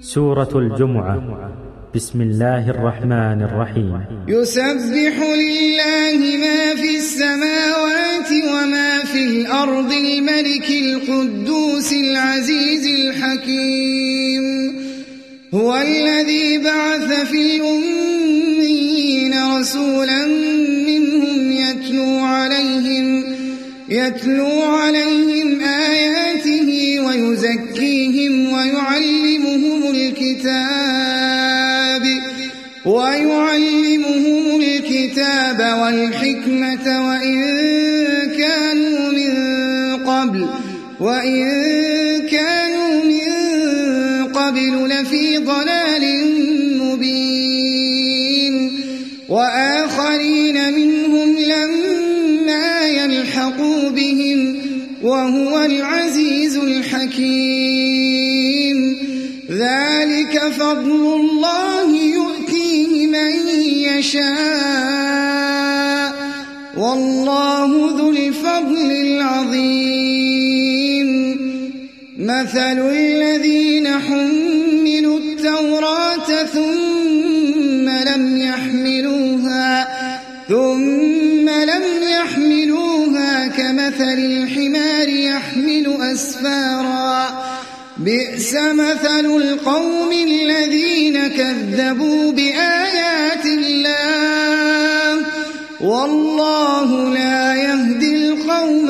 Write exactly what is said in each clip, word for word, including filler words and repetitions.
سورة الجمعة. بسم الله الرحمن الرحيم. يسبح لله ما في السماوات وما في الأرض الملك القدوس العزيز الحكيم. هو الذي بعث في الأميين رسولا منهم يتلو عليهم يتلو عليهم آياته ويزكيهم ويعلمهم الكتاب ويعلمهم الكتاب والحكمة وإن كانوا من قبل وإن كانوا من قبل لفي ضلال مبين. وآخرين منهم لما يلحقوا بهم وهو العزيز الحكيم. ذلك فضل الله يؤتيه من يشاء والله ذو الفضل العظيم. مثل الذين حملوا التوراة ثم لم يحملوها ثم لم يحملوها كمثل الحمار يحمل أسفارا بئس مثل القوم الذين كذبوا بآيات الله والله لا يهدي القوم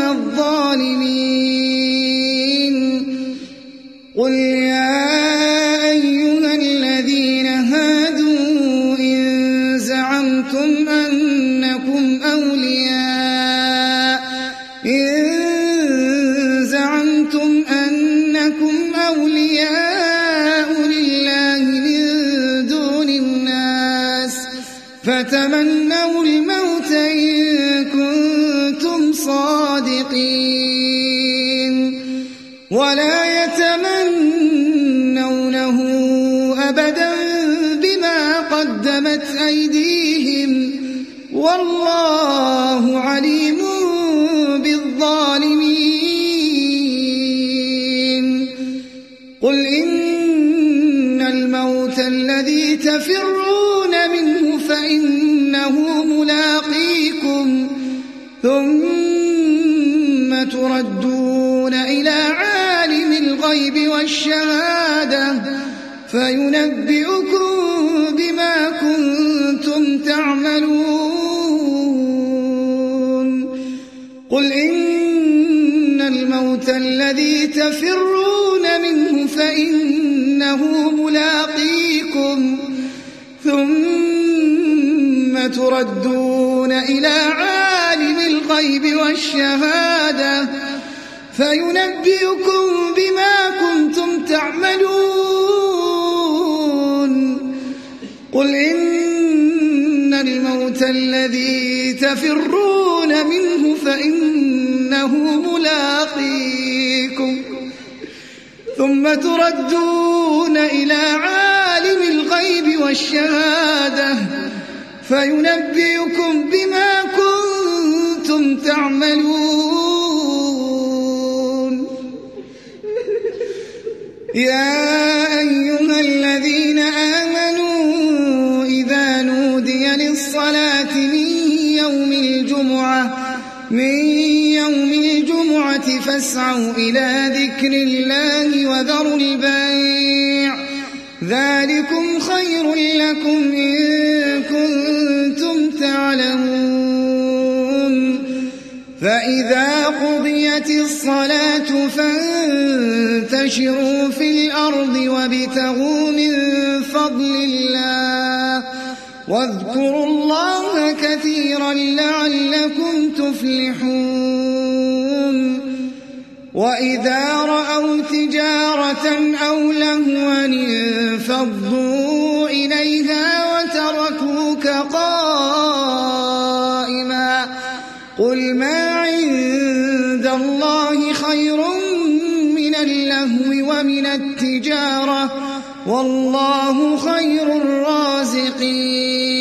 الظالمين. قل يا أيها الذين هادوا إن زعمتم أنكم أولياء إن زعمتم أنكم أولياء لله من دون الناس فتمنوا الموت إن كنتم صادقين ولا يتمنونه أبدا بما قدمت أيديهم والله عليم بالظالمين. قل إن الموت الذي تفرون منه فإنه ملاقيكم ثم تردون إلى عالم الغيب والشهادة فينبئكم بما كنتم تعملون. قل إن الموت الذي تفرون منه فإنه ملاقيكم ثم تردون إلى عالم الغيب والشهادة فينبئكم بما كنتم تعملون. قل إن الموت الذي تفرون منه فإنه ملاقيكم ثم تردون إلى عالم الغيب والشهادة فينبئكم بما كنتم تعملون. يا أيها الذين آمنوا إذا نودي للصلاة من يوم الجمعة من يوم الجمعة فاسعوا إلى ذكر الله وذروا البيع ذلكم خير لكم إن كنتم تعلمون. فإذا قضيت الصلاة فانتشروا في الأرض وابتغوا من فضل الله واذكروا الله كثيرا لعلكم تفلحون. وإذا رأوا تجارة أو لهوا انفضوا إليها وتركوك قائما قل ما عند الله خير من اللهو ومن التجارة والله خير الرازقين.